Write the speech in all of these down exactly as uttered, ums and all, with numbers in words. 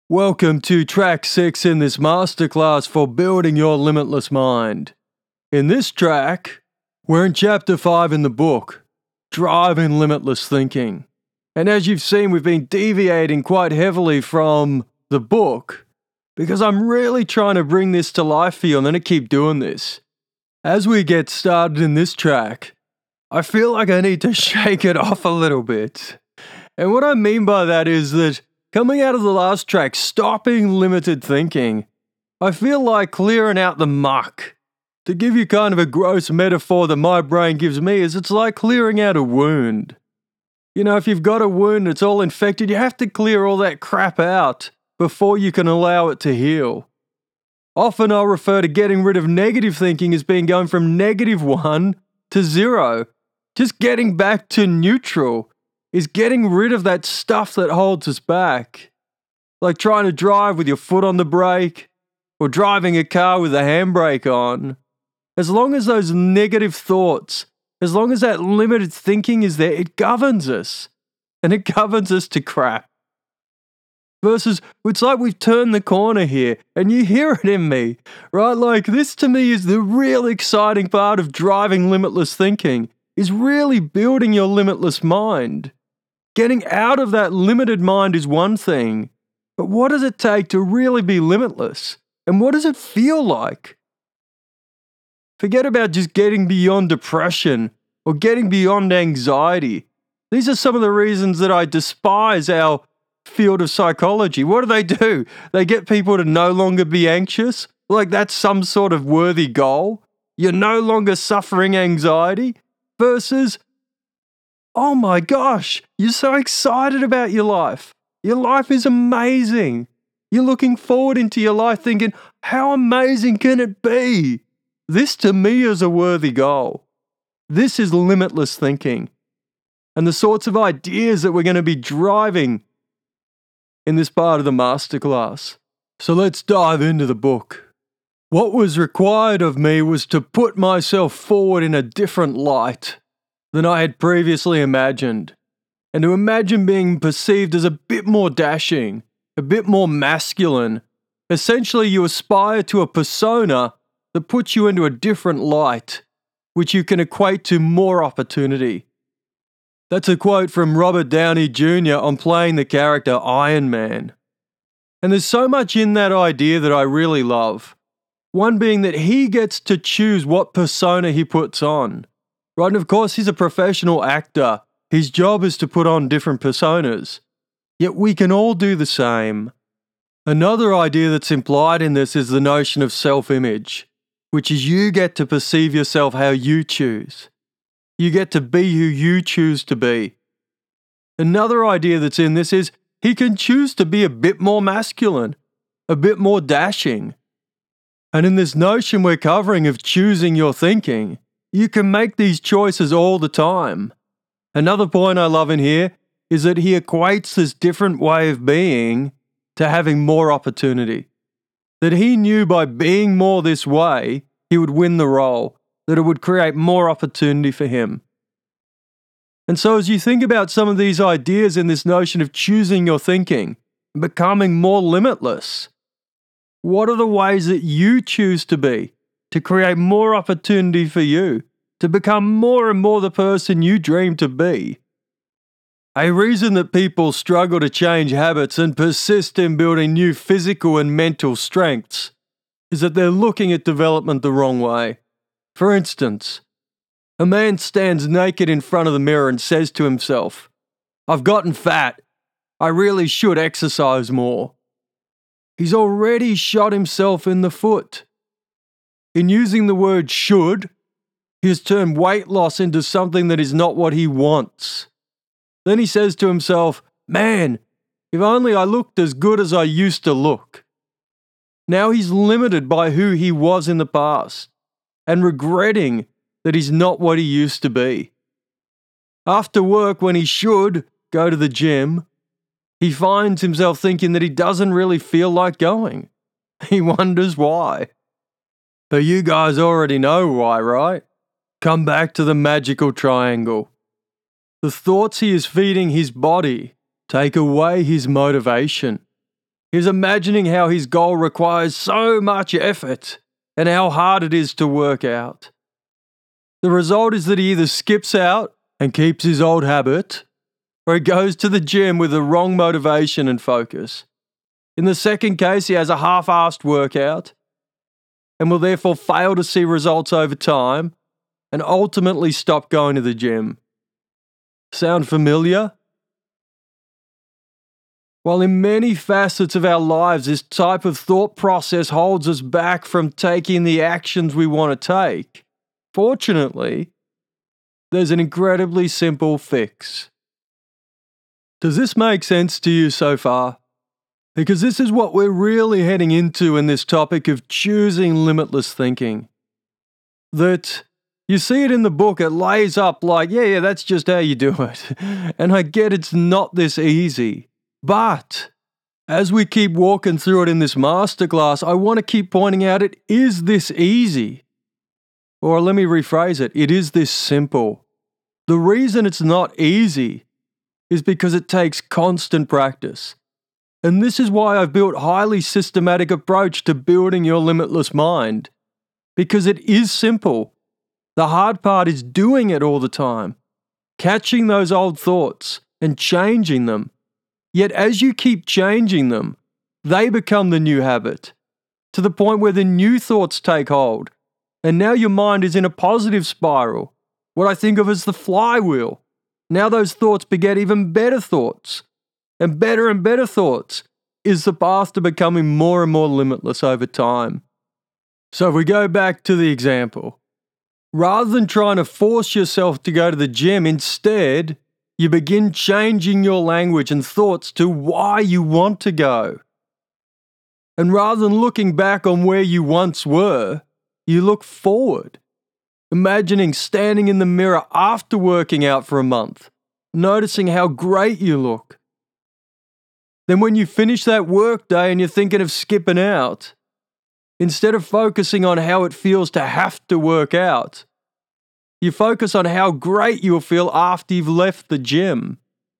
Welcome to track six in this masterclass for building your limitless mind. In this track, we're in chapter five in the book, Driving Limitless Thinking. And as you've seen, we've been deviating quite heavily from the book because I'm really trying to bring this to life for you. I'm going to keep doing this. As we get started in this track, I feel like I need to shake it off a little bit. And what I mean by that is that coming out of the last track, stopping limited thinking, I feel like clearing out the muck. To give you kind of a gross metaphor that my brain gives me is it's like clearing out a wound. You know, if you've got a wound that's all infected, you have to clear all that crap out before you can allow it to heal. Often I'll refer to getting rid of negative thinking as being going from negative one to zero. Just getting back to neutral is getting rid of that stuff that holds us back. Like trying to drive with your foot on the brake or driving a car with the handbrake on. As long as those negative thoughts, as long as that limited thinking is there, it governs us. And it governs us to crap. Versus, it's like we've turned the corner here, and you hear it in me, right? Like, this to me is the real exciting part of driving limitless thinking, is really building your limitless mind. Getting out of that limited mind is one thing, but what does it take to really be limitless? And what does it feel like? Forget about just getting beyond depression or getting beyond anxiety. These are some of the reasons that I despise our field of psychology. What do they do? They get people to no longer be anxious? Like that's some sort of worthy goal? You're no longer suffering anxiety? Versus, oh my gosh, you're so excited about your life. Your life is amazing. You're looking forward into your life thinking, how amazing can it be? This to me is a worthy goal. This is limitless thinking. And the sorts of ideas that we're going to be driving in this part of the masterclass. So let's dive into the book. What was required of me was to put myself forward in a different light than I had previously imagined, and to imagine being perceived as a bit more dashing, a bit more masculine. Essentially, you aspire to a persona that puts you into a different light, which you can equate to more opportunity. That's a quote from Robert Downey Junior on playing the character Iron Man. And there's so much in that idea that I really love. One being that he gets to choose what persona he puts on. Right, and of course he's a professional actor. His job is to put on different personas. Yet we can all do the same. Another idea that's implied in this is the notion of self-image, which is you get to perceive yourself how you choose. You get to be who you choose to be. Another idea that's in this is he can choose to be a bit more masculine, a bit more dashing. And in this notion we're covering of choosing your thinking, you can make these choices all the time. Another point I love in here is that he equates this different way of being to having more opportunity. That he knew by being more this way, he would win the role, that it would create more opportunity for him. And so as you think about some of these ideas in this notion of choosing your thinking and becoming more limitless, what are the ways that you choose to be? To create more opportunity for you, to become more and more the person you dream to be. A reason that people struggle to change habits and persist in building new physical and mental strengths is that they're looking at development the wrong way. For instance, a man stands naked in front of the mirror and says to himself, "I've gotten fat. I really should exercise more." He's already shot himself in the foot. In using the word should, he has turned weight loss into something that is not what he wants. Then he says to himself, "Man, if only I looked as good as I used to look." Now he's limited by who he was in the past and regretting that he's not what he used to be. After work, when he should go to the gym, he finds himself thinking that he doesn't really feel like going. He wonders why. But you guys already know why, right? Come back to the magical triangle. The thoughts he is feeding his body take away his motivation. He's imagining how his goal requires so much effort and how hard it is to work out. The result is that he either skips out and keeps his old habit, or he goes to the gym with the wrong motivation and focus. In the second case, he has a half-assed workout and will therefore fail to see results over time and ultimately stop going to the gym. Sound familiar? While in many facets of our lives, this type of thought process holds us back from taking the actions we want to take, fortunately, there's an incredibly simple fix. Does this make sense to you so far? Because this is what we're really heading into in this topic of choosing limitless thinking. That you see it in the book, it lays up like, yeah, yeah, that's just how you do it. And I get it's not this easy. But as we keep walking through it in this masterclass, I want to keep pointing out it is this easy. Or let me rephrase it, it is this simple. The reason it's not easy is because it takes constant practice. And this is why I've built a highly systematic approach to building your limitless mind. Because it is simple. The hard part is doing it all the time. Catching those old thoughts and changing them. Yet as you keep changing them, they become the new habit. To the point where the new thoughts take hold. And now your mind is in a positive spiral. What I think of as the flywheel. Now those thoughts beget even better thoughts. And better and better thoughts is the path to becoming more and more limitless over time. So if we go back to the example, rather than trying to force yourself to go to the gym, instead, you begin changing your language and thoughts to why you want to go. And rather than looking back on where you once were, you look forward, imagining standing in the mirror after working out for a month, noticing how great you look. Then when you finish that work day and you're thinking of skipping out, instead of focusing on how it feels to have to work out, you focus on how great you'll feel after you've left the gym.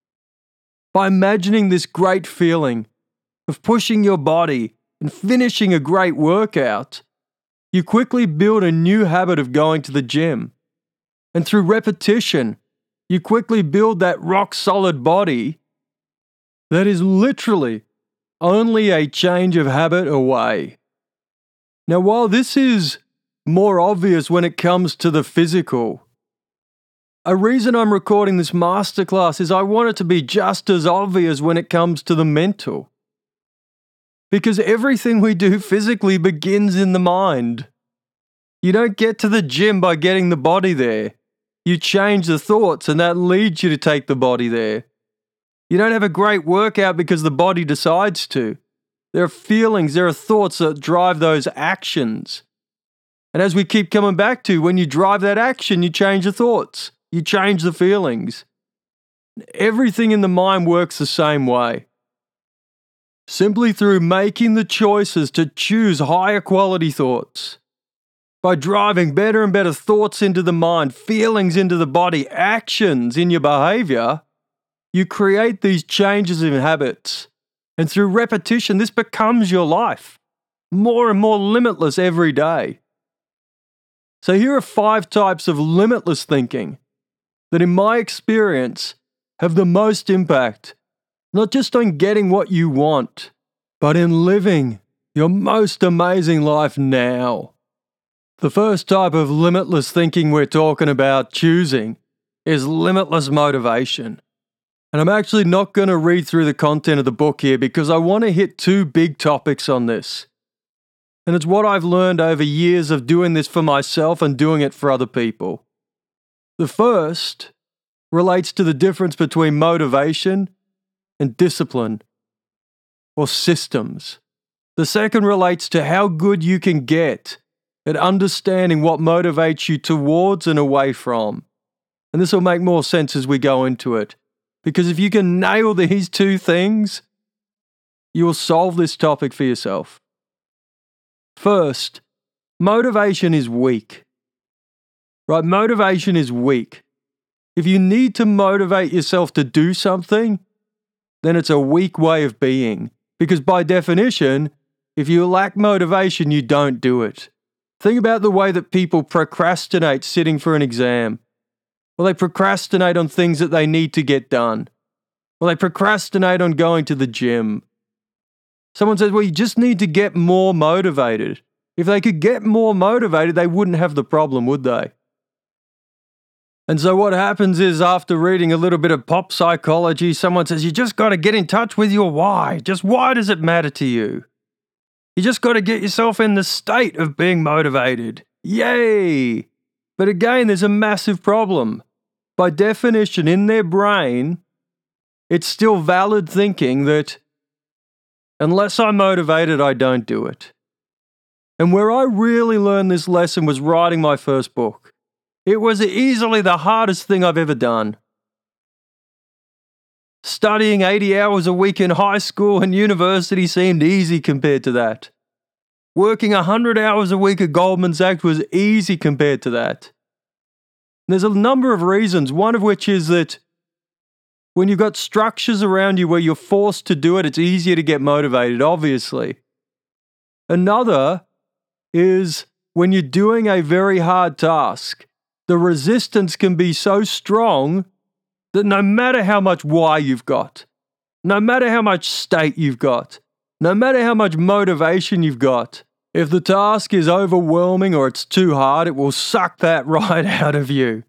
By imagining this great feeling of pushing your body and finishing a great workout, you quickly build a new habit of going to the gym. And through repetition, you quickly build that rock-solid body that is literally only a change of habit away. Now, while this is more obvious when it comes to the physical, a reason I'm recording this masterclass is I want it to be just as obvious when it comes to the mental. Because everything we do physically begins in the mind. You don't get to the gym by getting the body there. You change the thoughts and that leads you to take the body there. You don't have a great workout because the body decides to. There are feelings, there are thoughts that drive those actions. And as we keep coming back to, when you drive that action, you change the thoughts. You change the feelings. Everything in the mind works the same way. Simply through making the choices to choose higher quality thoughts. By driving better and better thoughts into the mind, feelings into the body, actions in your behavior, you create these changes in habits. And through repetition, this becomes your life. More and more limitless every day. So here are five types of limitless thinking that in my experience have the most impact, not just on getting what you want, but in living your most amazing life now. The first type of limitless thinking we're talking about choosing is limitless motivation. And I'm actually not going to read through the content of the book here because I want to hit two big topics on this. And it's what I've learned over years of doing this for myself and doing it for other people. The first relates to the difference between motivation and discipline, or systems. The second relates to how good you can get at understanding what motivates you towards and away from. And this will make more sense as we go into it. Because if you can nail these two things, you will solve this topic for yourself. First, motivation is weak. Right? Motivation is weak. If you need to motivate yourself to do something, then it's a weak way of being. Because by definition, if you lack motivation, you don't do it. Think about the way that people procrastinate sitting for an exam. Well, they procrastinate on things that they need to get done. Well, they procrastinate on going to the gym. Someone says, well, you just need to get more motivated. If they could get more motivated, they wouldn't have the problem, would they? And so what happens is, after reading a little bit of pop psychology, someone says, you just got to get in touch with your why. Just why does it matter to you? You just got to get yourself in the state of being motivated. Yay! But again, there's a massive problem. By definition, in their brain, it's still valid thinking that unless I'm motivated, I don't do it. And where I really learned this lesson was writing my first book. It was easily the hardest thing I've ever done. Studying eighty hours a week in high school and university seemed easy compared to that. Working one hundred hours a week at Goldman Sachs was easy compared to that. There's a number of reasons, one of which is that when you've got structures around you where you're forced to do it, it's easier to get motivated, obviously. Another is when you're doing a very hard task, the resistance can be so strong that no matter how much why you've got, no matter how much state you've got, no matter how much motivation you've got, if the task is overwhelming or it's too hard, it will suck that right out of you.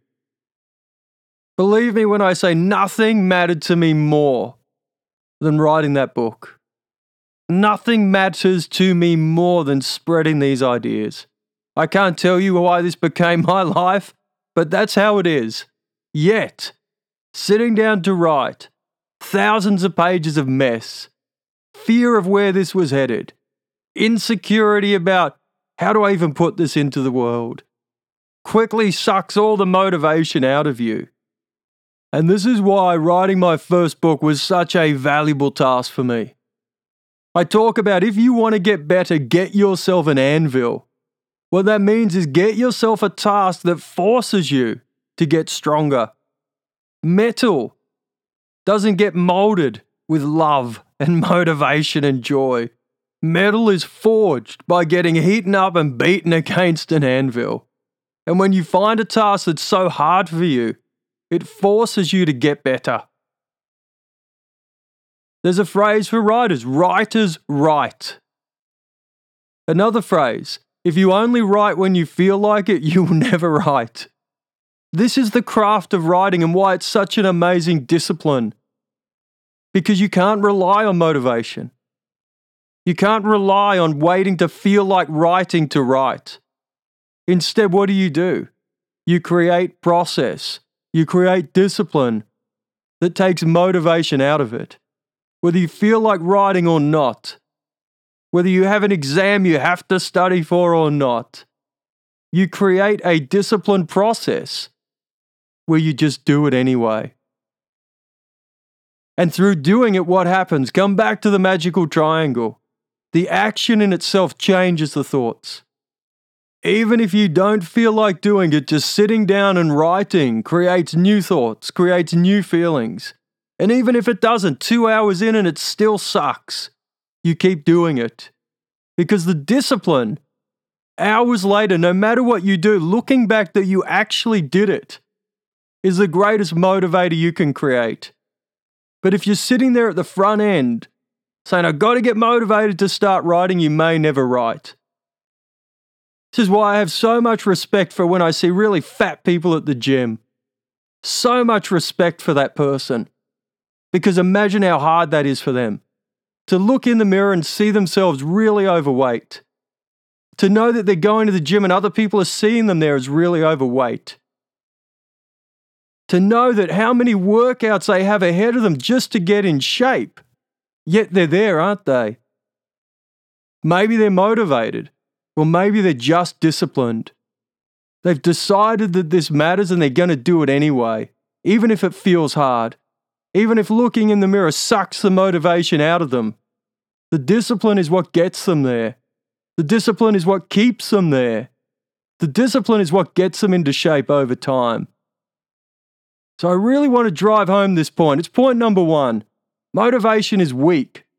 Believe me when I say nothing mattered to me more than writing that book. Nothing matters to me more than spreading these ideas. I can't tell you why this became my life, but that's how it is. Yet, sitting down to write, thousands of pages of mess, fear of where this was headed, insecurity about how do I even put this into the world, quickly sucks all the motivation out of you. And this is why writing my first book was such a valuable task for me. I talk about if you want to get better, get yourself an anvil. What that means is get yourself a task that forces you to get stronger. Metal doesn't get molded with love and motivation and joy. Metal is forged by getting heated up and beaten against an anvil. And when you find a task that's so hard for you, it forces you to get better. There's a phrase for writers, writers write. Another phrase, if you only write when you feel like it, you will never write. This is the craft of writing and why it's such an amazing discipline. Because you can't rely on motivation. You can't rely on waiting to feel like writing to write. Instead, what do you do? You create process. You create discipline that takes motivation out of it. Whether you feel like writing or not, whether you have an exam you have to study for or not, you create a disciplined process where you just do it anyway. And through doing it, what happens? Come back to the magical triangle. The action in itself changes the thoughts. Even if you don't feel like doing it, just sitting down and writing creates new thoughts, creates new feelings. And even if it doesn't, two hours in and it still sucks, you keep doing it. Because the discipline, hours later, no matter what you do, looking back that you actually did it, is the greatest motivator you can create. But if you're sitting there at the front end, saying, I've got to get motivated to start writing, you may never write. This is why I have so much respect for when I see really fat people at the gym. So much respect for that person. Because imagine how hard that is for them. To look in the mirror and see themselves really overweight. To know that they're going to the gym and other people are seeing them there as really overweight. To know that how many workouts they have ahead of them just to get in shape. Yet they're there, aren't they? Maybe they're motivated. Or maybe they're just disciplined. They've decided that this matters and they're going to do it anyway, even if it feels hard. Even if looking in the mirror sucks the motivation out of them. The discipline is what gets them there. The discipline is what keeps them there. The discipline is what gets them into shape over time. So I really want to drive home this point. It's point number one. Motivation is weak.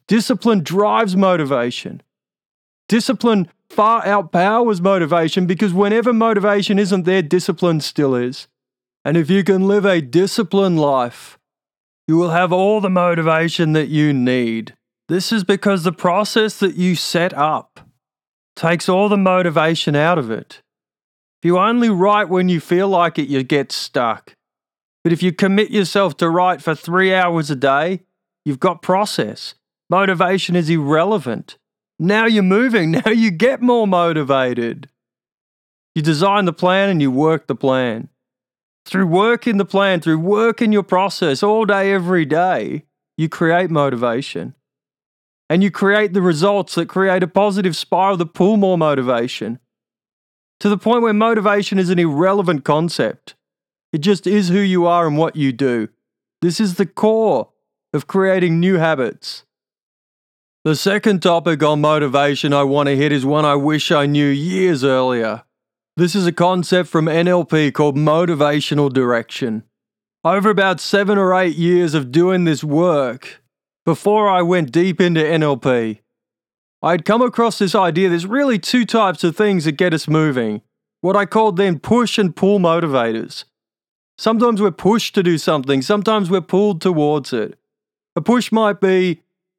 Discipline drives motivation. Discipline far outpowers motivation because whenever motivation isn't there, discipline still is. And if you can live a disciplined life, you will have all the motivation that you need. This is because the process that you set up takes all the motivation out of it. If you only write when you feel like it, you get stuck. But if you commit yourself to write for three hours a day, you've got process. Motivation is irrelevant. Now you're moving. Now you get more motivated. You design the plan and you work the plan. Through work in the plan, through work in your process all day, every day, you create motivation. And you create the results that create a positive spiral that pull more motivation. To the point where motivation is an irrelevant concept. It just is who you are and what you do. This is the core of creating new habits. The second topic on motivation I want to hit is one I wish I knew years earlier. This is a concept from N L P called motivational direction. Over about seven or eight years of doing this work, before I went deep into N L P, I'd come across this idea. There's really two types of things that get us moving. What I called then push and pull motivators. Sometimes we're pushed to do something, sometimes we're pulled towards it. A push might be,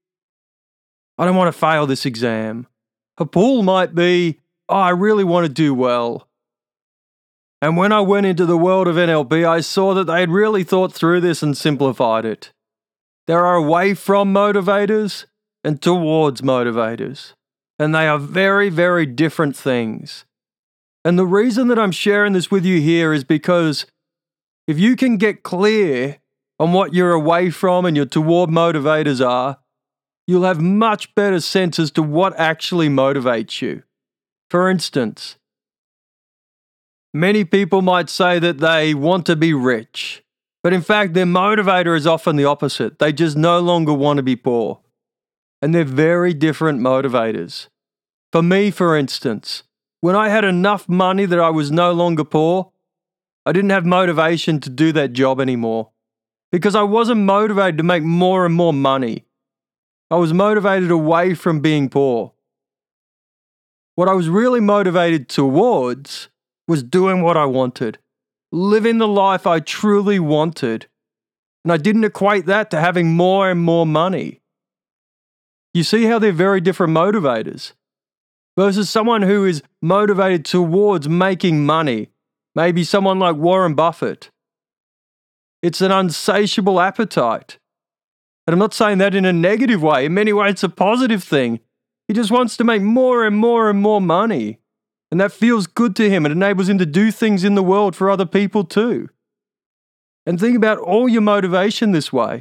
I don't want to fail this exam. A pull might be, oh, I really want to do well. And when I went into the world of N L P, I saw that they had really thought through this and simplified it. There are away from motivators and towards motivators. And they are very, very different things. And the reason that I'm sharing this with you here is because if you can get clear on what your away from and your toward motivators are, you'll have much better sense as to what actually motivates you. For instance, many people might say that they want to be rich, but in fact their motivator is often the opposite. They just no longer want to be poor. And they're very different motivators. For me, for instance, when I had enough money that I was no longer poor, I didn't have motivation to do that job anymore because I wasn't motivated to make more and more money. I was motivated away from being poor. What I was really motivated towards was doing what I wanted, living the life I truly wanted, and I didn't equate that to having more and more money. You see how they're very different motivators versus someone who is motivated towards making money, maybe someone like Warren Buffett. It's an insatiable appetite. And I'm not saying that in a negative way. In many ways, it's a positive thing. He just wants to make more and more and more money. And that feels good to him. It enables him to do things in the world for other people too. And think about all your motivation this way.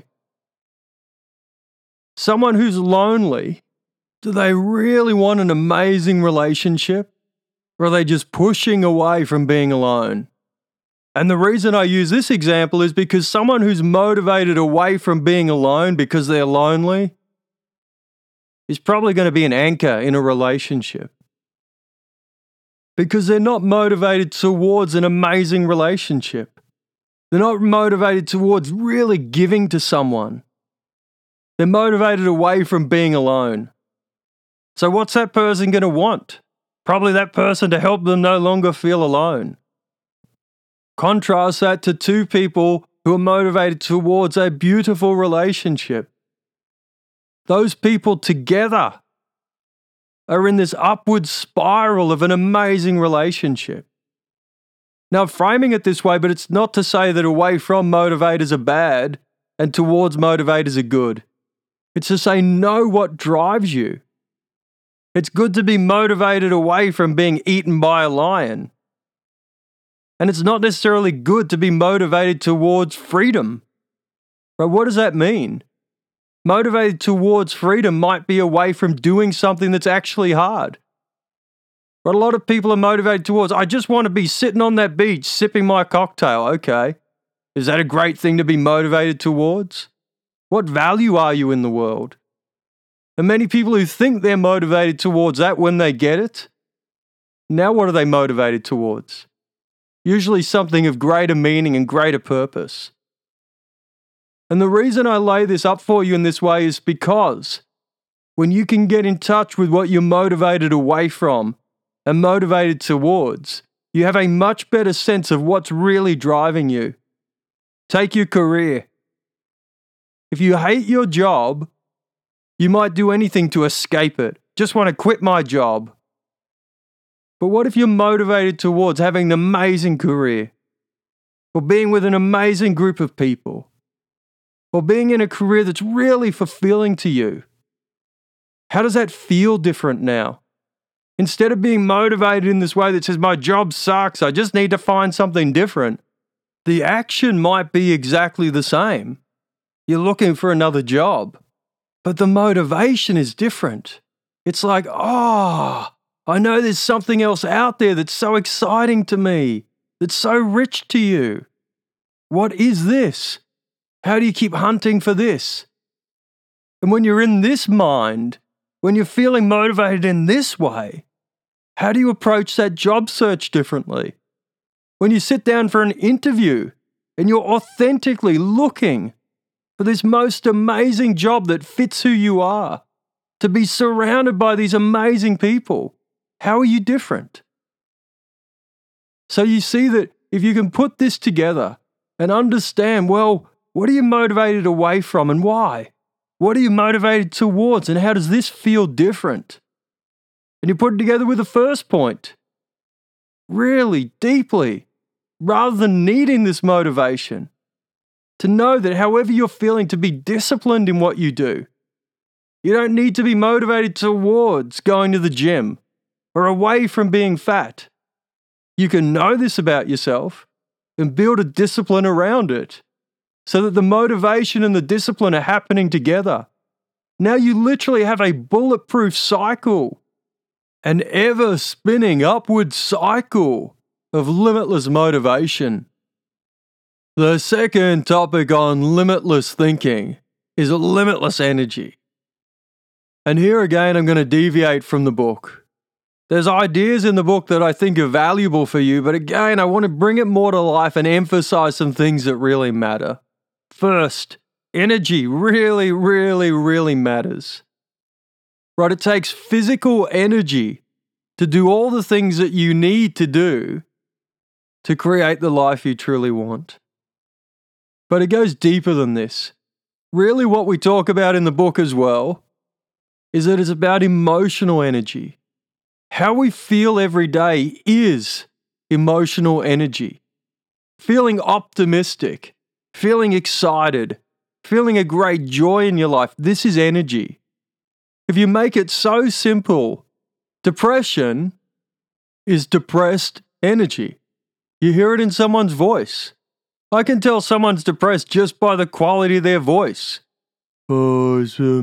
Someone who's lonely, do they really want an amazing relationship? Or are they just pushing away from being alone? And the reason I use this example is because someone who's motivated away from being alone because they're lonely is probably going to be an anchor in a relationship. Because they're not motivated towards an amazing relationship. They're not motivated towards really giving to someone. They're motivated away from being alone. So what's that person going to want? Probably that person to help them no longer feel alone. Contrast that to two people who are motivated towards a beautiful relationship. Those people together are in this upward spiral of an amazing relationship. Now, framing it this way, but it's not to say that away from motivators are bad and towards motivators are good. It's to say know what drives you. It's good to be motivated away from being eaten by a lion. And it's not necessarily good to be motivated towards freedom. But what does that mean? Motivated towards freedom might be away from doing something that's actually hard. But a lot of people are motivated towards, I just want to be sitting on that beach sipping my cocktail. Okay. Is that a great thing to be motivated towards? What value are you in the world? And many people who think they're motivated towards that when they get it, now what are they motivated towards? Usually something of greater meaning and greater purpose. And the reason I lay this up for you in this way is because when you can get in touch with what you're motivated away from and motivated towards, you have a much better sense of what's really driving you. Take your career. If you hate your job, you might do anything to escape it. Just want to quit my job. But what if you're motivated towards having an amazing career? Or being with an amazing group of people? Or being in a career that's really fulfilling to you? How does that feel different now? Instead of being motivated in this way that says, my job sucks, I just need to find something different, the action might be exactly the same. You're looking for another job, but the motivation is different. It's like, oh, I know there's something else out there that's so exciting to me, that's so rich to you. What is this? How do you keep hunting for this? And when you're in this mind, when you're feeling motivated in this way, how do you approach that job search differently? When you sit down for an interview and you're authentically looking for this most amazing job that fits who you are, to be surrounded by these amazing people, how are you different? So you see that if you can put this together and understand, well, what are you motivated away from and why? What are you motivated towards and how does this feel different? And you put it together with the first point, really deeply, rather than needing this motivation, to know that however you're feeling, to be disciplined in what you do. You don't need to be motivated towards going to the gym or away from being fat. You can know this about yourself and build a discipline around it so that the motivation and the discipline are happening together. Now you literally have a bulletproof cycle, an ever-spinning upward cycle of limitless motivation. The second topic on limitless thinking is limitless energy. And here again, I'm going to deviate from the book. There's ideas in the book that I think are valuable for you, but again, I want to bring it more to life and emphasize some things that really matter. First, energy really, really, really matters. Right? It takes physical energy to do all the things that you need to do to create the life you truly want. But it goes deeper than this. Really, what we talk about in the book as well is that it's about emotional energy. How we feel every day is emotional energy. Feeling optimistic, feeling excited, feeling a great joy in your life, this is energy. If you make it so simple, depression is depressed energy. You hear it in someone's voice. I can tell someone's depressed just by the quality of their voice. The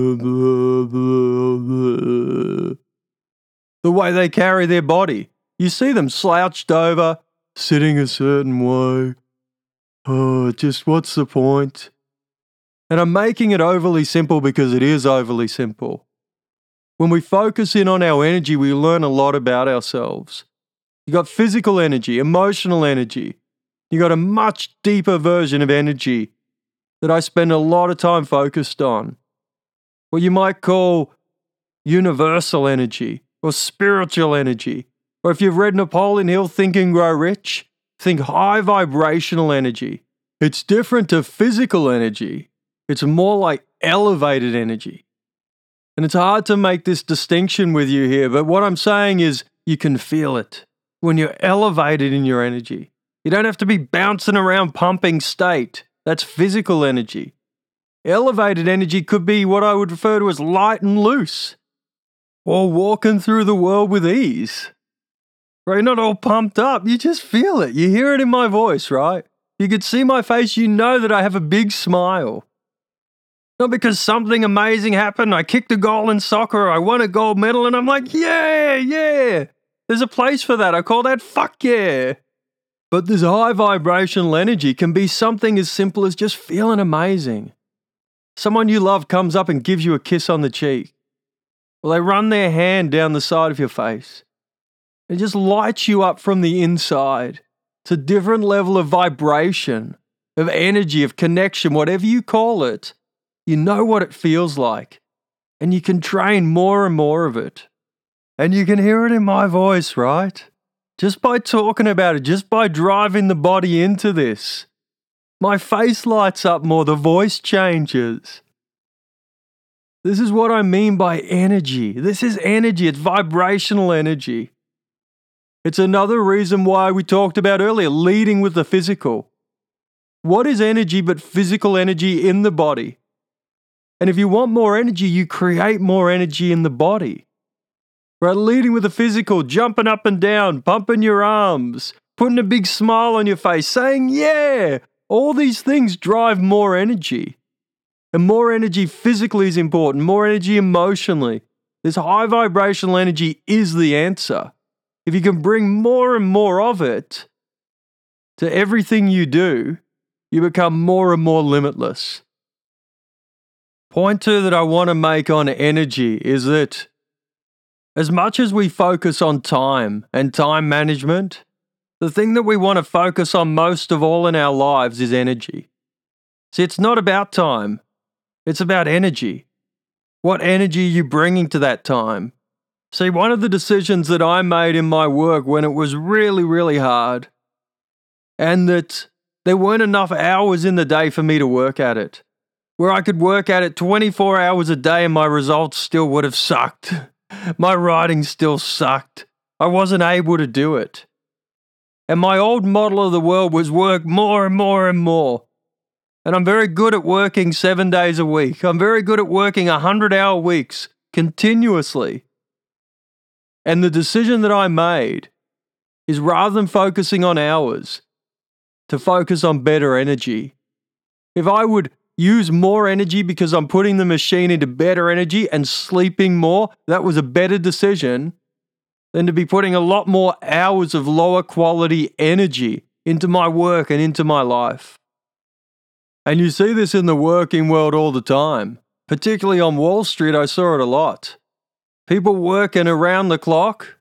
way they carry their body. You see them slouched over, sitting a certain way. Oh, just what's the point? And I'm making it overly simple because it is overly simple. When we focus in on our energy, we learn a lot about ourselves. You got physical energy, emotional energy. You got a much deeper version of energy that I spend a lot of time focused on. What you might call universal energy or spiritual energy. Or if you've read Napoleon Hill, Think and Grow Rich, think high vibrational energy. It's different to physical energy. It's more like elevated energy. And it's hard to make this distinction with you here, but what I'm saying is you can feel it when you're elevated in your energy. You don't have to be bouncing around pumping state. That's physical energy. Elevated energy could be what I would refer to as light and loose. Or walking through the world with ease. Right? You're not all pumped up. You just feel it. You hear it in my voice, right? You could see my face. You know that I have a big smile. Not because something amazing happened. I kicked a goal in soccer. Or I won a gold medal. And I'm like, yeah, yeah. There's a place for that. I call that fuck yeah. But this high vibrational energy can be something as simple as just feeling amazing. Someone you love comes up and gives you a kiss on the cheek. Well, they run their hand down the side of your face. It just lights you up from the inside. It's a different level of vibration, of energy, of connection, whatever you call it. You know what it feels like. and you can train more and more of it. And you can hear it in my voice, right? Just by talking about it, just by driving the body into this. My face lights up more, the voice changes. This is what I mean by energy. This is energy, it's vibrational energy. It's another reason why we talked about earlier, leading with the physical. What is energy but physical energy in the body? And if you want more energy, you create more energy in the body. Right, leading with the physical, jumping up and down, pumping your arms, putting a big smile on your face, saying, yeah, all these things drive more energy. And more energy physically is important, more energy emotionally. This high vibrational energy is the answer. If you can bring more and more of it to everything you do, you become more and more limitless. Point two that I want to make on energy is that as much as we focus on time and time management, the thing that we want to focus on most of all in our lives is energy. See, it's not about time. It's about energy. What energy are you bringing to that time? See, one of the decisions that I made in my work when it was really, really hard, and that there weren't enough hours in the day for me to work at it, where I could work at it twenty-four hours a day and my results still would have sucked. My writing still sucked. I wasn't able to do it. And my old model of the world was work more and more and more. And I'm very good at working seven days a week. I'm very good at working one hundred hour weeks continuously. And the decision that I made is rather than focusing on hours, to focus on better energy. If I would use more energy because I'm putting the machine into better energy and sleeping more, that was a better decision than to be putting a lot more hours of lower quality energy into my work and into my life. And you see this in the working world all the time. Particularly on Wall Street, I saw it a lot. People working around the clock,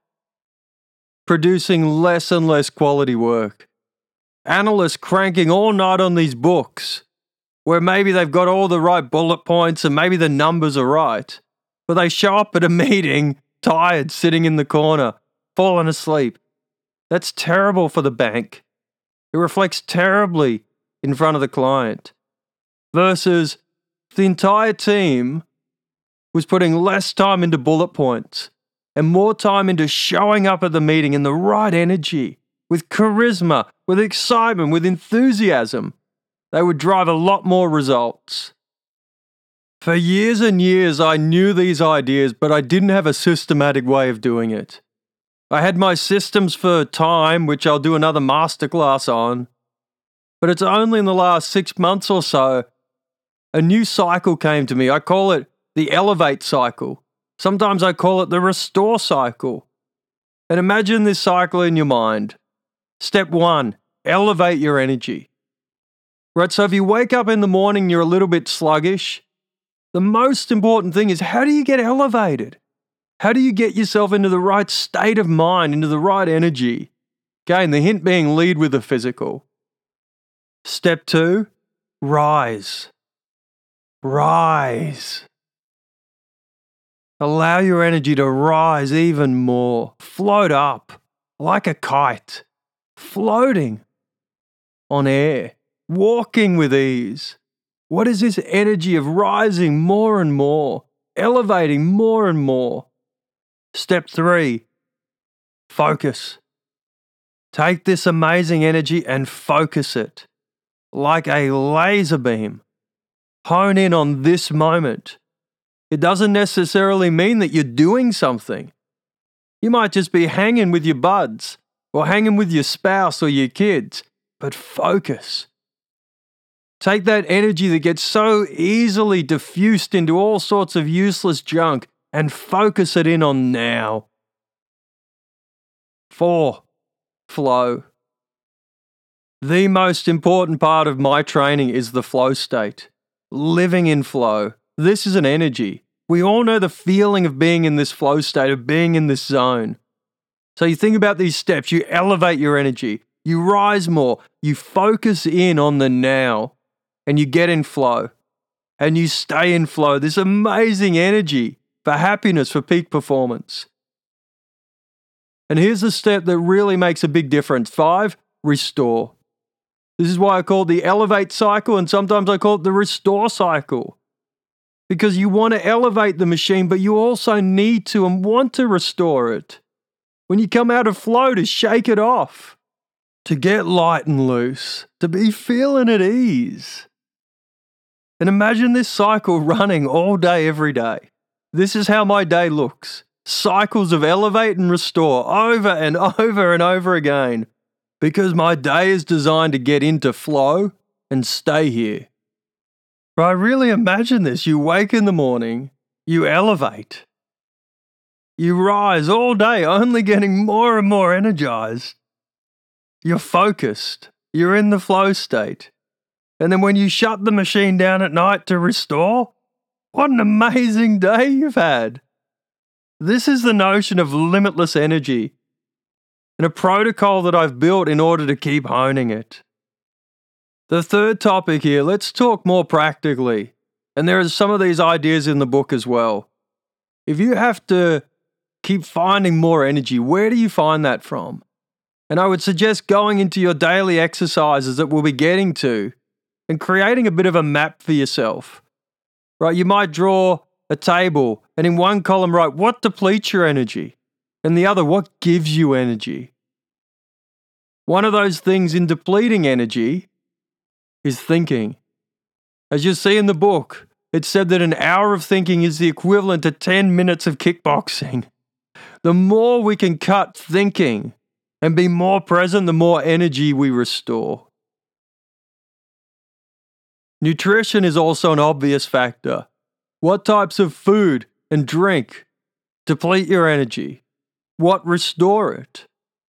producing less and less quality work. Analysts cranking all night on these books, where maybe they've got all the right bullet points and maybe the numbers are right, but they show up at a meeting tired, sitting in the corner, falling asleep. That's terrible for the bank. It reflects terribly in front of the client. Versus the entire team was putting less time into bullet points and more time into showing up at the meeting in the right energy, with charisma, with excitement, with enthusiasm. They would drive a lot more results. For years and years, I knew these ideas, but I didn't have a systematic way of doing it. I had my systems for time, which I'll do another masterclass on, but it's only in the last six months or so, a new cycle came to me. I call it the elevate cycle. Sometimes I call it the restore cycle. And imagine this cycle in your mind. Step one, elevate your energy. Right, so if you wake up in the morning, you're a little bit sluggish, the most important thing is, how do you get elevated? How do you get yourself into the right state of mind, into the right energy? Again, the hint being lead with the physical. Step two, rise. Rise. Allow your energy to rise even more. Float up like a kite, floating on air, walking with ease. What is this energy of rising more and more, elevating more and more? Step three, focus. Take this amazing energy and focus it like a laser beam. Hone in on this moment. It doesn't necessarily mean that you're doing something. You might just be hanging with your buds or hanging with your spouse or your kids, but focus. Take that energy that gets so easily diffused into all sorts of useless junk and focus it in on now. Four, flow. The most important part of my training is the flow state. Living in flow. This is an energy. We all know the feeling of being in this flow state, of being in this zone. So you think about these steps, you elevate your energy, you rise more, you focus in on the now, and you get in flow. and you stay in flow. This amazing energy for happiness, for peak performance. And here's the step that really makes a big difference. Five, restore. This is why I call it the elevate cycle, and sometimes I call it the restore cycle. Because you want to elevate the machine, but you also need to and want to restore it. When you come out of flow, to shake it off, to get light and loose, to be feeling at ease. And imagine this cycle running all day, every day. This is how my day looks. Cycles of elevate and restore over and over and over again. Because my day is designed to get into flow and stay here. Right, really imagine this. You wake in the morning, you elevate. You rise all day, only getting more and more energized. You're focused. You're in the flow state. And then when you shut the machine down at night to restore, what an amazing day you've had. This is the notion of limitless energy and a protocol that I've built in order to keep honing it. The third topic here, let's talk more practically. And there are some of these ideas in the book as well. If you have to keep finding more energy, where do you find that from? And I would suggest going into your daily exercises that we'll be getting to and creating a bit of a map for yourself. Right, you might draw a table and in one column write what depletes your energy and the other what gives you energy. One of those things in depleting energy is thinking. As you see in the book, it said that an hour of thinking is the equivalent to ten minutes of kickboxing. The more we can cut thinking and be more present, the more energy we restore. Nutrition is also an obvious factor. What types of food and drink deplete your energy? What restore it?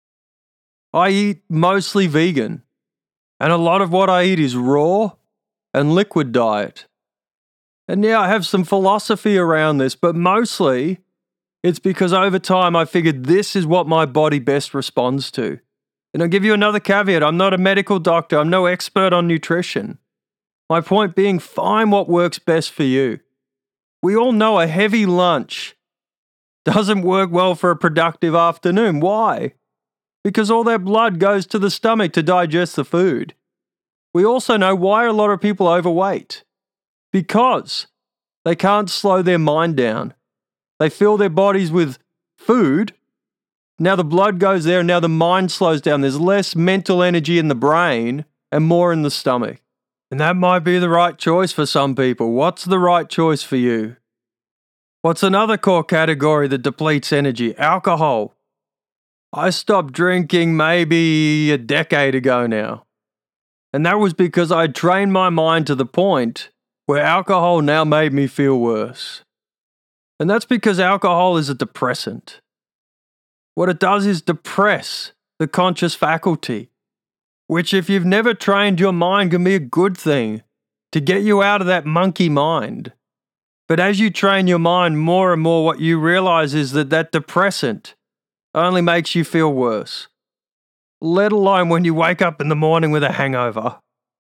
I eat mostly vegan, and a lot of what I eat is raw and liquid diet. And yeah, I have some philosophy around this, but mostly it's because over time I figured this is what my body best responds to. And I'll give you another caveat. I'm not a medical doctor. I'm no expert on nutrition. My point being, find what works best for you. We all know a heavy lunch doesn't work well for a productive afternoon. Why? Because all that blood goes to the stomach to digest the food. We also know why a lot of people are overweight. Because they can't slow their mind down. They fill their bodies with food. Now the blood goes there and now the mind slows down. There's less mental energy in the brain and more in the stomach. And that might be the right choice for some people. What's the right choice for you? What's another core category that depletes energy? Alcohol. I stopped drinking maybe a decade ago now. And that was because I trained my mind to the point where alcohol now made me feel worse. And that's because alcohol is a depressant. What it does is depress the conscious faculty, which if you've never trained your mind can be a good thing to get you out of that monkey mind. But as you train your mind more and more, what you realize is that that depressant only makes you feel worse. Let alone when you wake up in the morning with a hangover.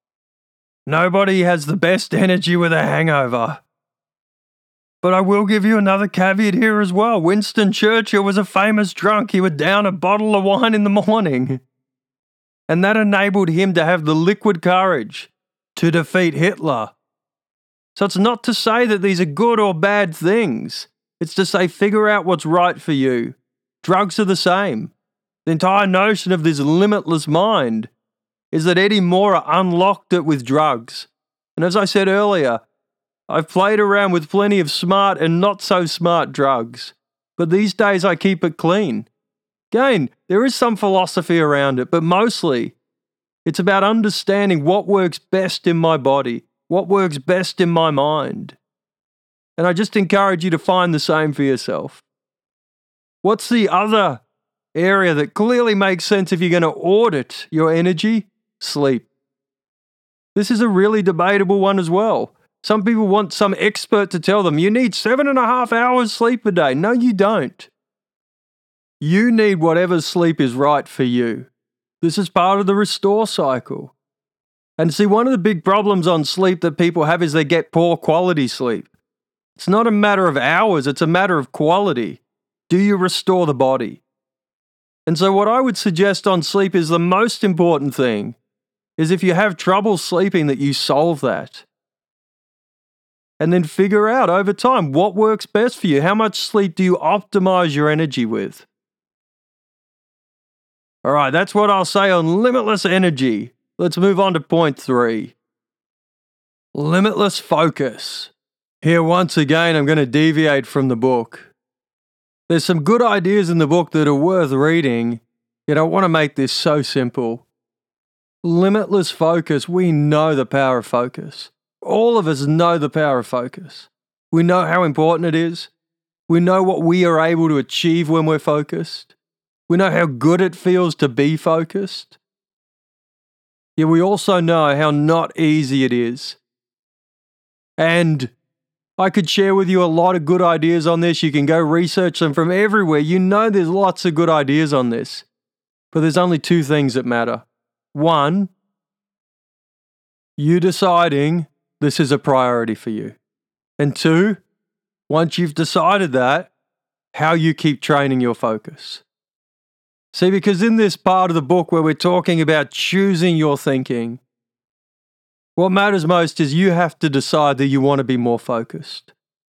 Nobody has the best energy with a hangover. But I will give you another caveat here as well. Winston Churchill was a famous drunk. He would down a bottle of wine in the morning. And that enabled him to have the liquid courage to defeat Hitler. So it's not to say that these are good or bad things. It's to say figure out what's right for you. Drugs are the same. The entire notion of this limitless mind is that Eddie Mora unlocked it with drugs. And as I said earlier, I've played around with plenty of smart and not so smart drugs. But these days I keep it clean. Again, there is some philosophy around it, but mostly it's about understanding what works best in my body, what works best in my mind. And I just encourage you to find the same for yourself. What's the other area that clearly makes sense if you're going to audit your energy? Sleep. This is a really debatable one as well. Some people want some expert to tell them, you need seven and a half hours sleep a day. No, you don't. You need whatever sleep is right for you. This is part of the restore cycle. And see, one of the big problems on sleep that people have is they get poor quality sleep. It's not a matter of hours, it's a matter of quality. Do you restore the body? And so what I would suggest on sleep is the most important thing is if you have trouble sleeping that you solve that. And then figure out over time what works best for you. How much sleep do you optimize your energy with? All right, that's what I'll say on limitless energy. Let's move on to point three. Limitless focus. Here, once again, I'm going to deviate from the book. There's some good ideas in the book that are worth reading, yet I want to make this so simple. Limitless focus, we know the power of focus. All of us know the power of focus. We know how important it is. We know what we are able to achieve when we're focused. We know how good it feels to be focused. Yet we also know how not easy it is. And I could share with you a lot of good ideas on this. You can go research them from everywhere. You know there's lots of good ideas on this. But there's only two things that matter. One, you deciding this is a priority for you. And two, once you've decided that, how you keep training your focus. See, because in this part of the book where we're talking about choosing your thinking, what matters most is you have to decide that you want to be more focused.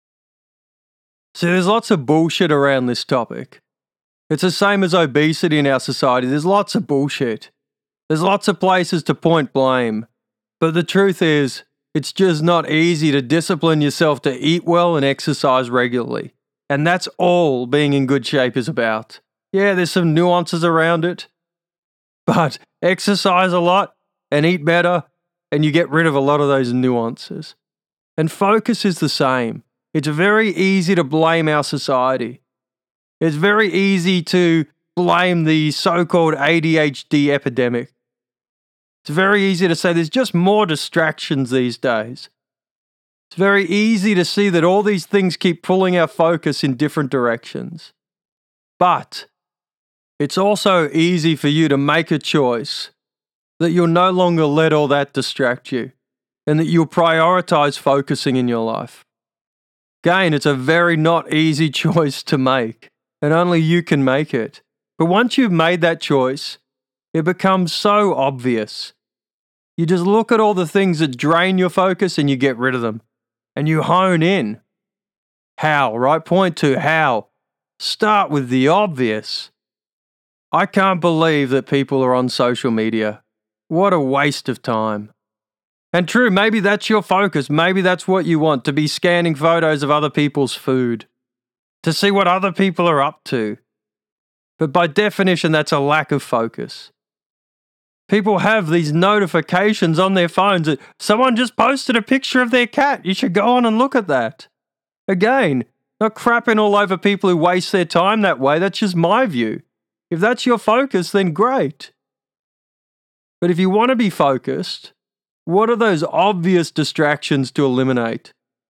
See, there's lots of bullshit around this topic. It's the same as obesity in our society. There's lots of bullshit. There's lots of places to point blame. But the truth is, it's just not easy to discipline yourself to eat well and exercise regularly. And that's all being in good shape is about. Yeah, there's some nuances around it. But exercise a lot and eat better, and you get rid of a lot of those nuances. And focus is the same. It's very easy to blame our society. It's very easy to blame the so-called A D H D epidemic. It's very easy to say there's just more distractions these days. It's very easy to see that all these things keep pulling our focus in different directions. But it's also easy for you to make a choice that you'll no longer let all that distract you and that you'll prioritize focusing in your life. Again, it's a very not easy choice to make, and only you can make it. But once you've made that choice, it becomes so obvious. You just look at all the things that drain your focus and you get rid of them. And you hone in. How, right? Point two, how? Start with the obvious. I can't believe that people are on social media. What a waste of time. And true, maybe that's your focus. Maybe that's what you want, to be scanning photos of other people's food, to see what other people are up to. But by definition, that's a lack of focus. People have these notifications on their phones that someone just posted a picture of their cat. You should go on and look at that. Again, not crapping all over people who waste their time that way. That's just my view. If that's your focus, then great. But if you want to be focused, what are those obvious distractions to eliminate?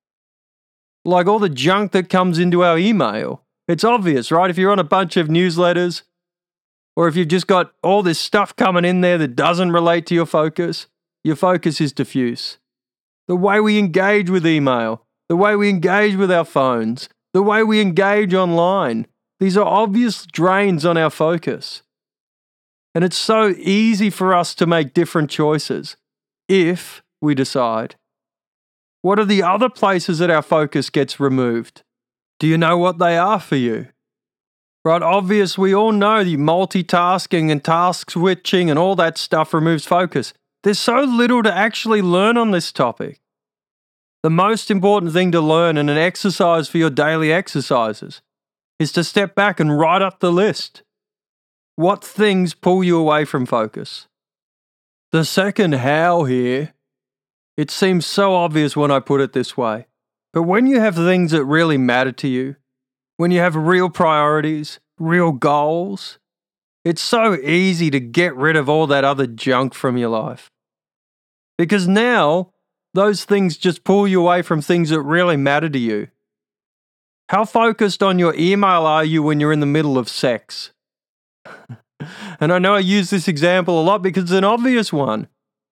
Like all the junk that comes into our email. It's obvious, right? If you're on a bunch of newsletters, or if you've just got all this stuff coming in there that doesn't relate to your focus, your focus is diffuse. The way we engage with email, the way we engage with our phones, the way we engage online, these are obvious drains on our focus. And it's so easy for us to make different choices if we decide. What are the other places that our focus gets removed? Do you know what they are for you? Right, obvious, we all know the multitasking and task switching and all that stuff removes focus. There's so little to actually learn on this topic. The most important thing to learn and an exercise for your daily exercises is to step back and write up the list. What things pull you away from focus? The second how here, it seems so obvious when I put it this way. But when you have things that really matter to you, when you have real priorities, real goals, it's so easy to get rid of all that other junk from your life. Because now, those things just pull you away from things that really matter to you. How focused on your email are you when you're in the middle of sex? And I know I use this example a lot because it's an obvious one.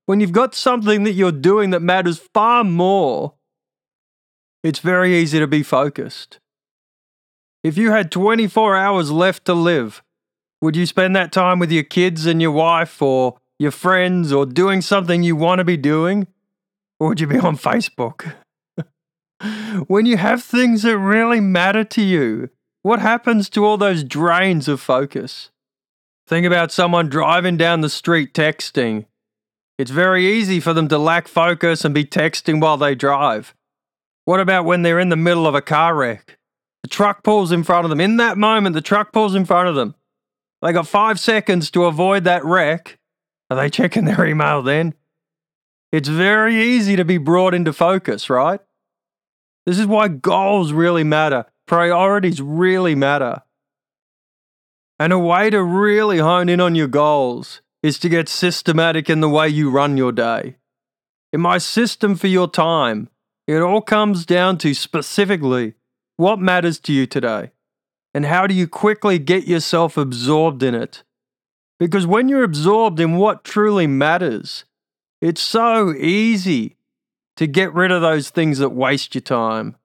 When you've got something that you're doing that matters far more, it's very easy to be focused. If you had twenty-four hours left to live, would you spend that time with your kids and your wife or your friends or doing something you want to be doing? Or would you be on Facebook? When you have things that really matter to you, what happens to all those drains of focus? Think about someone driving down the street texting. It's very easy for them to lack focus and be texting while they drive. What about when they're in the middle of a car wreck? The truck pulls in front of them. In that moment, the truck pulls in front of them. They got five seconds to avoid that wreck. Are they checking their email then? It's very easy to be brought into focus, right? This is why goals really matter. Priorities really matter. And a way to really hone in on your goals is to get systematic in the way you run your day. In my system for your time, it all comes down to specifically what matters to you today and how do you quickly get yourself absorbed in it. Because when you're absorbed in what truly matters, it's so easy to get rid of those things that waste your time.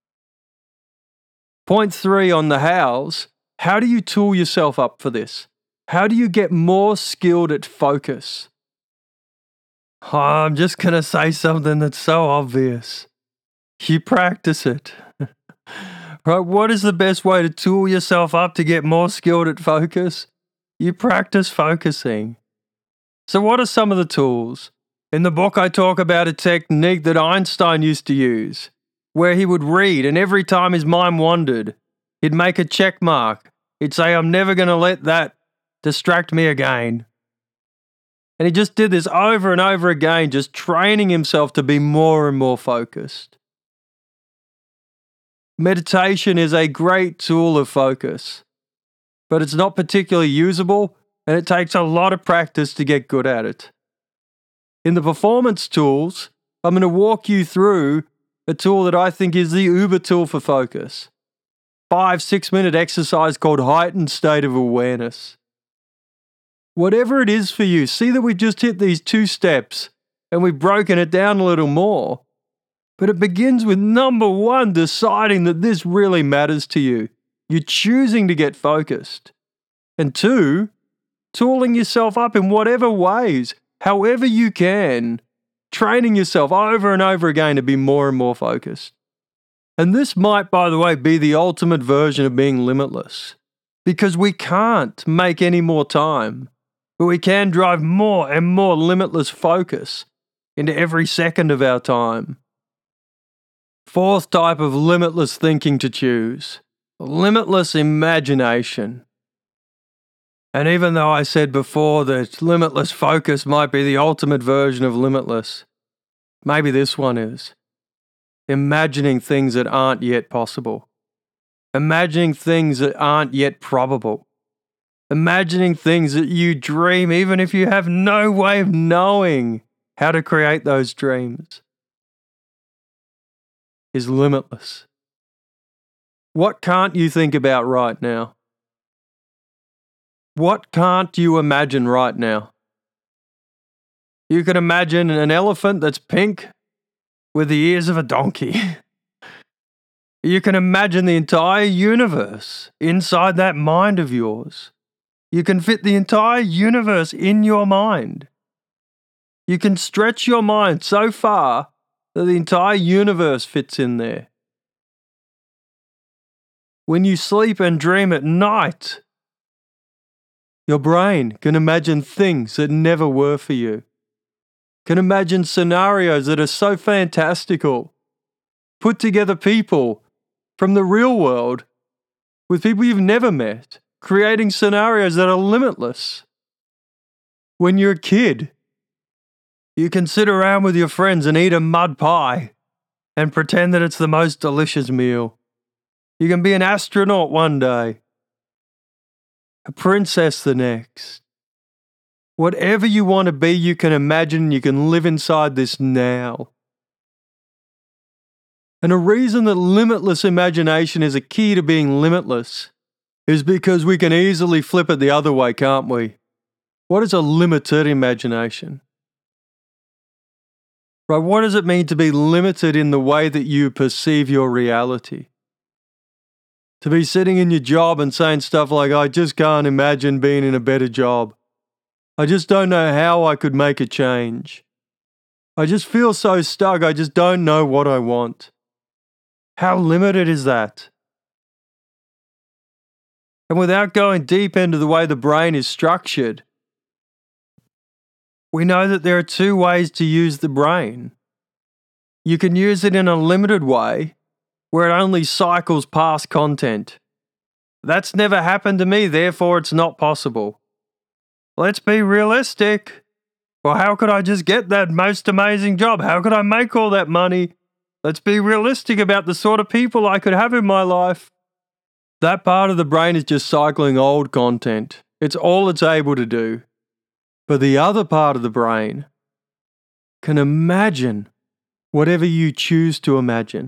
Point three on the hows, how do you tool yourself up for this? How do you get more skilled at focus? Oh, I'm just going to say something that's so obvious. You practice it. Right? What is the best way to tool yourself up to get more skilled at focus? You practice focusing. So what are some of the tools? In the book, I talk about a technique that Einstein used to use, where he would read, and every time his mind wandered, he'd make a check mark. He'd say, I'm never going to let that distract me again. And he just did this over and over again, just training himself to be more and more focused. Meditation is a great tool of focus, but it's not particularly usable, and it takes a lot of practice to get good at it. In the performance tools, I'm going to walk you through a tool that I think is the uber tool for focus. Five, six minute exercise called heightened state of awareness. Whatever it is for you, see that we've just hit these two steps and we've broken it down a little more. But it begins with number one, deciding that this really matters to you. You're choosing to get focused. And two, tooling yourself up in whatever ways, however you can, training yourself over and over again to be more and more focused. And this might, by the way, be the ultimate version of being limitless, because we can't make any more time, but we can drive more and more limitless focus into every second of our time. Fourth type of limitless thinking to choose, limitless imagination. And even though I said before that limitless focus might be the ultimate version of limitless, maybe this one is. Imagining things that aren't yet possible. Imagining things that aren't yet probable. Imagining things that you dream even if you have no way of knowing how to create those dreams is limitless. What can't you think about right now? What can't you imagine right now? You can imagine an elephant that's pink with the ears of a donkey. You can imagine the entire universe inside that mind of yours. You can fit the entire universe in your mind. You can stretch your mind so far that the entire universe fits in there. When you sleep and dream at night, your brain can imagine things that never were for you. Can imagine scenarios that are so fantastical. Put together people from the real world with people you've never met, creating scenarios that are limitless. When you're a kid, you can sit around with your friends and eat a mud pie and pretend that it's the most delicious meal. You can be an astronaut one day, a princess the next. Whatever you want to be, you can imagine, you can live inside this now. And a reason that limitless imagination is a key to being limitless is because we can easily flip it the other way, can't we? What is a limited imagination? Right? What does it mean to be limited in the way that you perceive your reality? To be sitting in your job and saying stuff like, I just can't imagine being in a better job. I just don't know how I could make a change. I just feel so stuck, I just don't know what I want. How limited is that? And without going deep into the way the brain is structured, we know that there are two ways to use the brain. You can use it in a limited way, where it only cycles past content. That's never happened to me, therefore it's not possible. Let's be realistic. Well, how could I just get that most amazing job? How could I make all that money? Let's be realistic about the sort of people I could have in my life. That part of the brain is just cycling old content. It's all it's able to do. But the other part of the brain can imagine whatever you choose to imagine.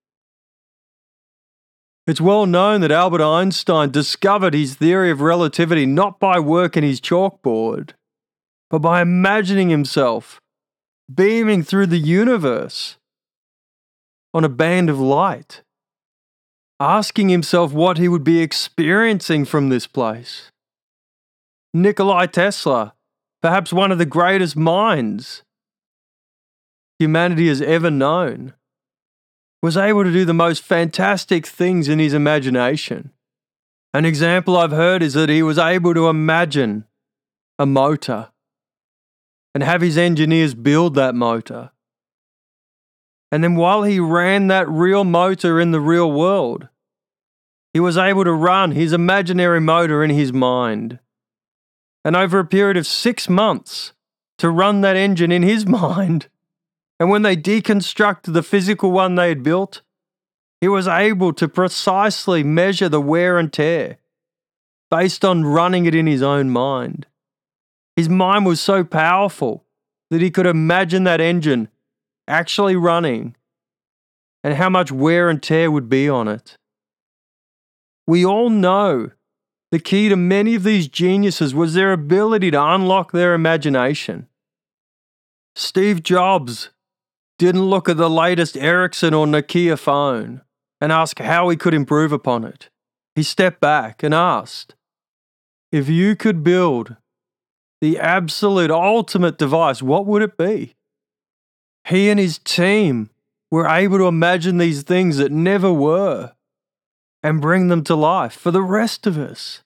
It's well known that Albert Einstein discovered his theory of relativity not by working his chalkboard, but by imagining himself beaming through the universe on a band of light, asking himself what he would be experiencing from this place. Nikola Tesla, perhaps one of the greatest minds humanity has ever known, was able to do the most fantastic things in his imagination. An example I've heard is that he was able to imagine a motor and have his engineers build that motor. And then while he ran that real motor in the real world, he was able to run his imaginary motor in his mind. And over a period of six months, to run that engine in his mind. And when they deconstructed the physical one they had built, he was able to precisely measure the wear and tear based on running it in his own mind. His mind was so powerful that he could imagine that engine actually running and how much wear and tear would be on it. We all know the key to many of these geniuses was their ability to unlock their imagination. Steve Jobs didn't look at the latest Ericsson or Nokia phone and ask how he could improve upon it. He stepped back and asked, if you could build the absolute ultimate device, what would it be? He and his team were able to imagine these things that never were and bring them to life for the rest of us.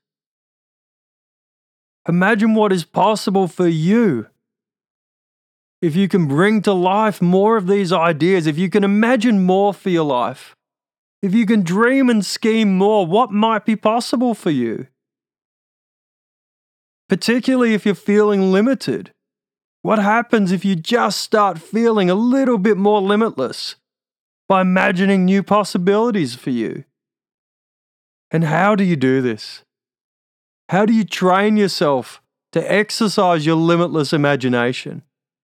Imagine what is possible for you if you can bring to life more of these ideas, if you can imagine more for your life, if you can dream and scheme more, what might be possible for you? Particularly if you're feeling limited. What happens if you just start feeling a little bit more limitless by imagining new possibilities for you? And how do you do this? How do you train yourself to exercise your limitless imagination?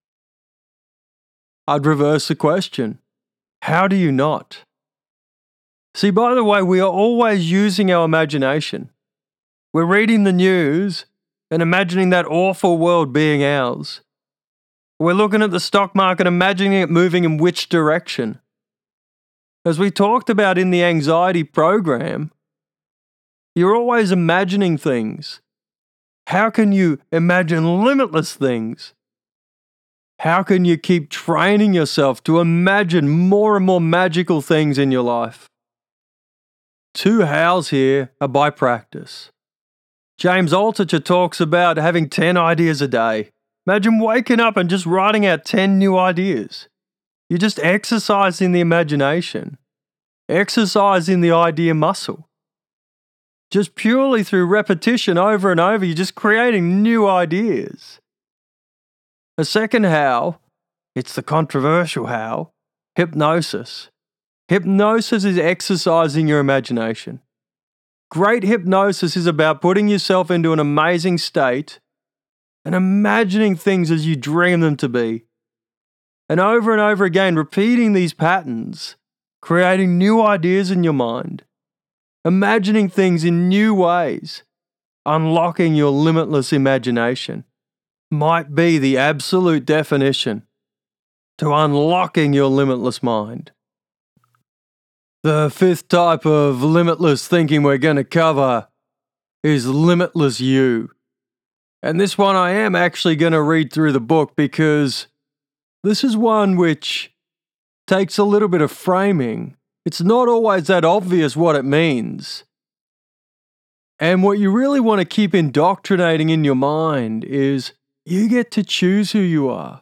I'd reverse the question. How do you not? See, by the way, we are always using our imagination. We're reading the news and imagining that awful world being ours. We're looking at the stock market, imagining it moving in which direction. As we talked about in the anxiety program, you're always imagining things. How can you imagine limitless things? How can you keep training yourself to imagine more and more magical things in your life? Two hows here are by practice. James Altucher talks about having ten ideas a day. Imagine waking up and just writing out ten new ideas. You're just exercising the imagination, exercising the idea muscle. Just purely through repetition over and over, you're just creating new ideas. A second how, it's the controversial how, hypnosis. Hypnosis is exercising your imagination. Great hypnosis is about putting yourself into an amazing state and imagining things as you dream them to be. And over and over again, repeating these patterns, creating new ideas in your mind, imagining things in new ways, unlocking your limitless imagination, might be the absolute definition to unlocking your limitless mind. The fifth type of limitless thinking we're going to cover is limitless you. And this one I am actually going to read through the book because this is one which takes a little bit of framing. It's not always that obvious what it means. And what you really want to keep indoctrinating in your mind is you get to choose who you are.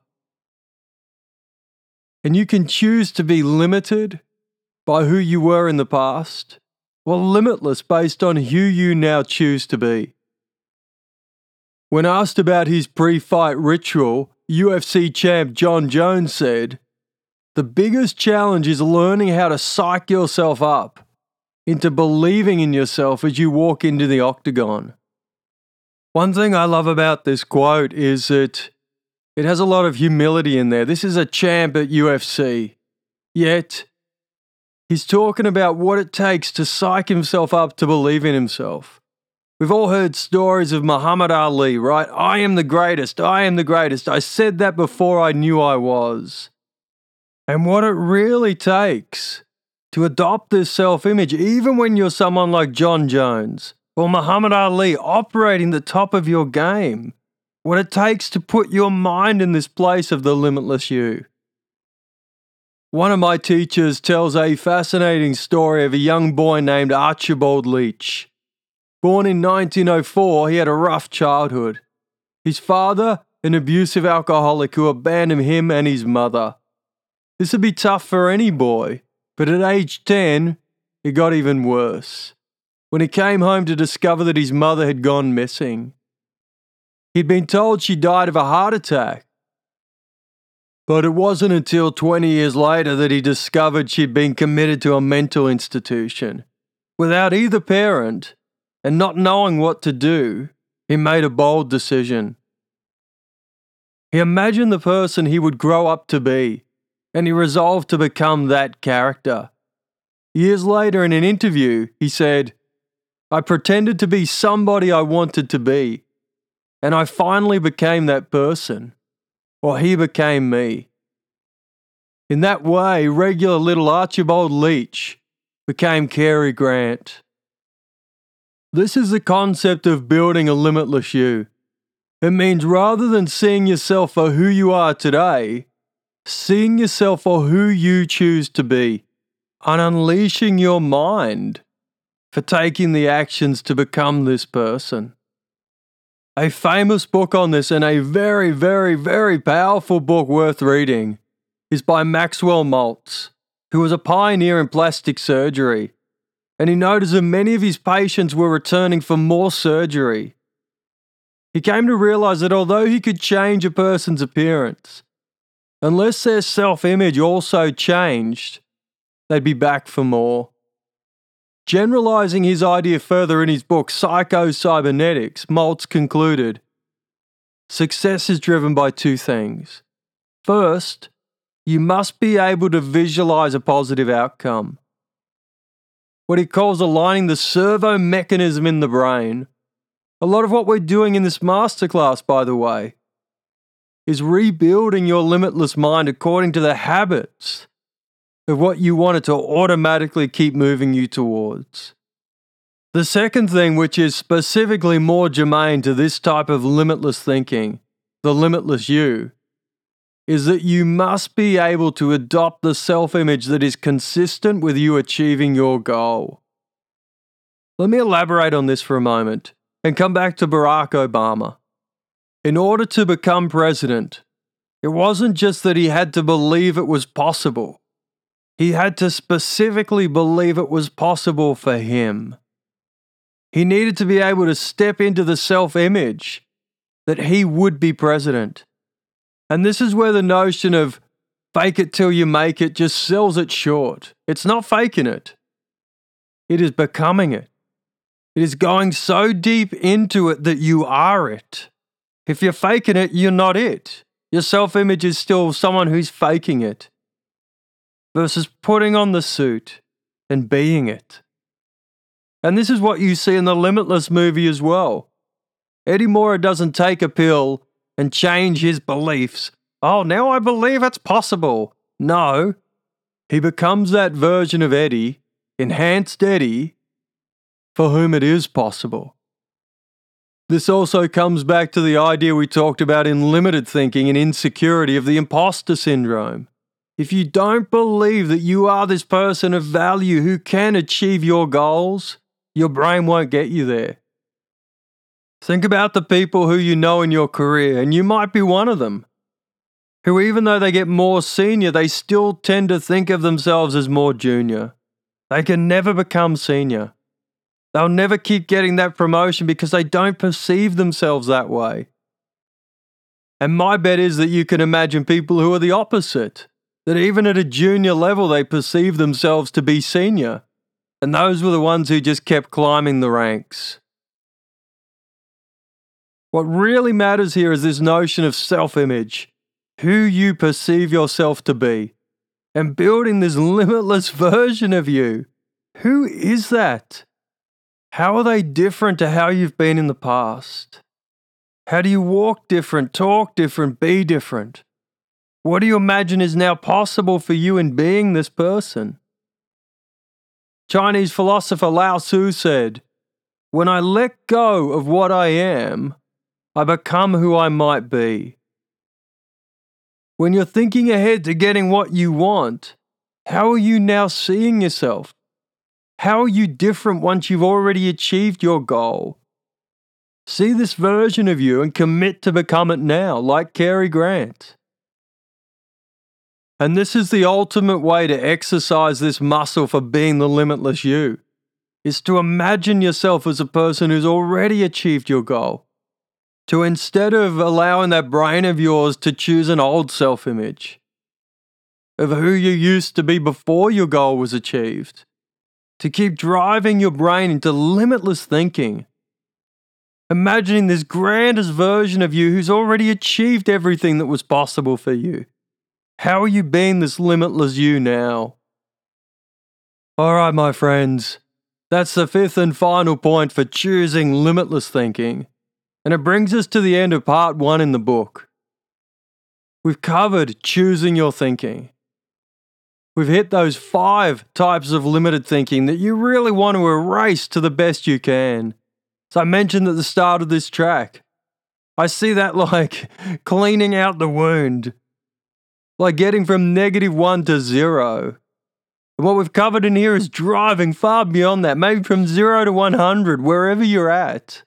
And you can choose to be limited by who you were in the past, or limitless based on who you now choose to be. When asked about his pre-fight ritual, U F C champ Jon Jones said, "The biggest challenge is learning how to psych yourself up into believing in yourself as you walk into the octagon." One thing I love about this quote is that it has a lot of humility in there. This is a champ at U F C, yet he's talking about what it takes to psych himself up to believe in himself. We've all heard stories of Muhammad Ali, right? I am the greatest, I am the greatest. I said that before I knew I was. And what it really takes to adopt this self-image, even when you're someone like Jon Jones or Muhammad Ali operating the top of your game, what it takes to put your mind in this place of the limitless you. One of my teachers tells a fascinating story of a young boy named Archibald Leach. Born in nineteen oh four, he had a rough childhood. His father, an abusive alcoholic who abandoned him and his mother. This would be tough for any boy, but at age ten, it got even worse, when he came home to discover that his mother had gone missing. He'd been told she died of a heart attack, but it wasn't until twenty years later that he discovered she'd been committed to a mental institution. Without either parent, and not knowing what to do, he made a bold decision. He imagined the person he would grow up to be, and he resolved to become that character. Years later in an interview, he said, "I pretended to be somebody I wanted to be, and I finally became that person, or he became me." In that way, regular little Archibald Leach became Cary Grant. This is the concept of building a limitless you. It means rather than seeing yourself for who you are today, seeing yourself for who you choose to be, and unleashing your mind for taking the actions to become this person. A famous book on this, and a very, very, very powerful book worth reading, is by Maxwell Maltz, who was a pioneer in plastic surgery. And he noticed that many of his patients were returning for more surgery. He came to realize that although he could change a person's appearance, unless their self-image also changed, they'd be back for more. Generalizing his idea further in his book, Psycho-Cybernetics, Maltz concluded, "Success is driven by two things. First, you must be able to visualize a positive outcome. What he calls aligning the servo mechanism in the brain. A lot of what we're doing in this masterclass, by the way, is rebuilding your limitless mind according to the habits of what you want it to automatically keep moving you towards. The second thing, which is specifically more germane to this type of limitless thinking, the limitless you, is that you must be able to adopt the self-image that is consistent with you achieving your goal." Let me elaborate on this for a moment and come back to Barack Obama. In order to become president, it wasn't just that he had to believe it was possible. He had to specifically believe it was possible for him. He needed to be able to step into the self-image that he would be president. And this is where the notion of fake it till you make it just sells it short. It's not faking it. It is becoming it. It is going so deep into it that you are it. If you're faking it, you're not it. Your self-image is still someone who's faking it, versus putting on the suit and being it. And this is what you see in the Limitless movie as well. Eddie Mora doesn't take a pill and change his beliefs Oh, now I believe it's possible. No. He becomes that version of Eddie, enhanced Eddie, for whom it is possible. This also comes back to the idea we talked about in limited thinking and insecurity of the imposter syndrome. If you don't believe that you are this person of value who can achieve your goals, your brain won't get you there. Think about the people who you know in your career, and you might be one of them, who even though they get more senior, they still tend to think of themselves as more junior. They can never become senior. They'll never keep getting that promotion because they don't perceive themselves that way. And my bet is that you can imagine people who are the opposite, that even at a junior level they perceive themselves to be senior, and those were the ones who just kept climbing the ranks. What really matters here is this notion of self-image, who you perceive yourself to be, and building this limitless version of you. Who is that? How are they different to how you've been in the past? How do you walk different, talk different, be different? What do you imagine is now possible for you in being this person? Chinese philosopher Lao Tzu said, "When I let go of what I am, I become who I might be." When you're thinking ahead to getting what you want, how are you now seeing yourself? How are you different once you've already achieved your goal? See this version of you and commit to become it now, like Cary Grant. And this is the ultimate way to exercise this muscle for being the limitless you, is to imagine yourself as a person who's already achieved your goal. To instead of allowing that brain of yours to choose an old self-image of who you used to be before your goal was achieved, to keep driving your brain into limitless thinking, imagining this grandest version of you who's already achieved everything that was possible for you. How are you being this limitless you now? Alright, my friends, that's the fifth and final point for choosing limitless thinking. And it brings us to the end of part one in the book. We've covered choosing your thinking. We've hit those five types of limited thinking that you really want to erase to the best you can. As I mentioned at the start of this track, I see that like cleaning out the wound, like getting from negative one to zero. And what we've covered in here is driving far beyond that, maybe from zero to one hundred, wherever you're at.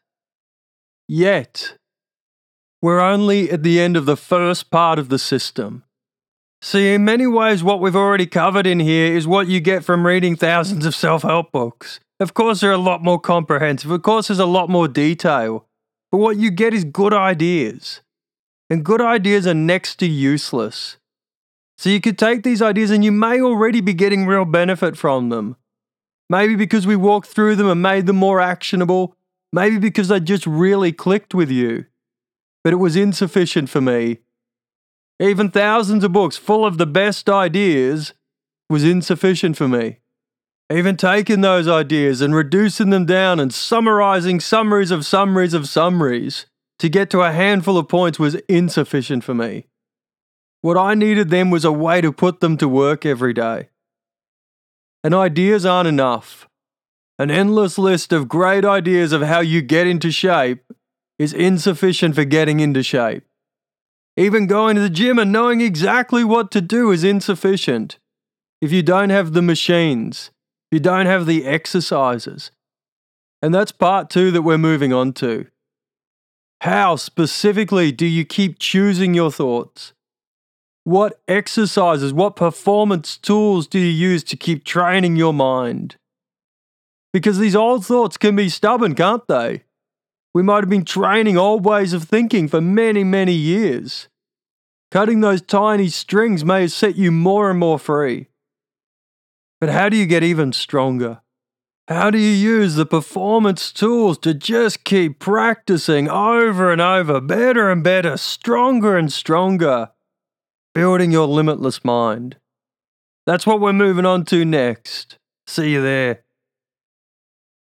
Yet, we're only at the end of the first part of the system. See, in many ways, what we've already covered in here is what you get from reading thousands of self-help books. Of course, they're a lot more comprehensive. Of course, there's a lot more detail. But what you get is good ideas. And good ideas are next to useless. So you could take these ideas and you may already be getting real benefit from them. Maybe because we walked through them and made them more actionable. Maybe because they just really clicked with you. But it was insufficient for me. Even thousands of books full of the best ideas was insufficient for me. Even taking those ideas and reducing them down and summarizing summaries of summaries of summaries to get to a handful of points was insufficient for me. What I needed then was a way to put them to work every day. And ideas aren't enough. An endless list of great ideas of how you get into shape is insufficient for getting into shape. Even going to the gym and knowing exactly what to do is insufficient. If you don't have the machines, if you don't have the exercises. And that's part two that we're moving on to. How specifically do you keep choosing your thoughts? What exercises, what performance tools do you use to keep training your mind? Because these old thoughts can be stubborn, can't they? We might have been training old ways of thinking for many, many years. Cutting those tiny strings may set you more and more free. But how do you get even stronger? How do you use the performance tools to just keep practicing over and over, better and better, stronger and stronger, building your limitless mind? That's what we're moving on to next. See you there.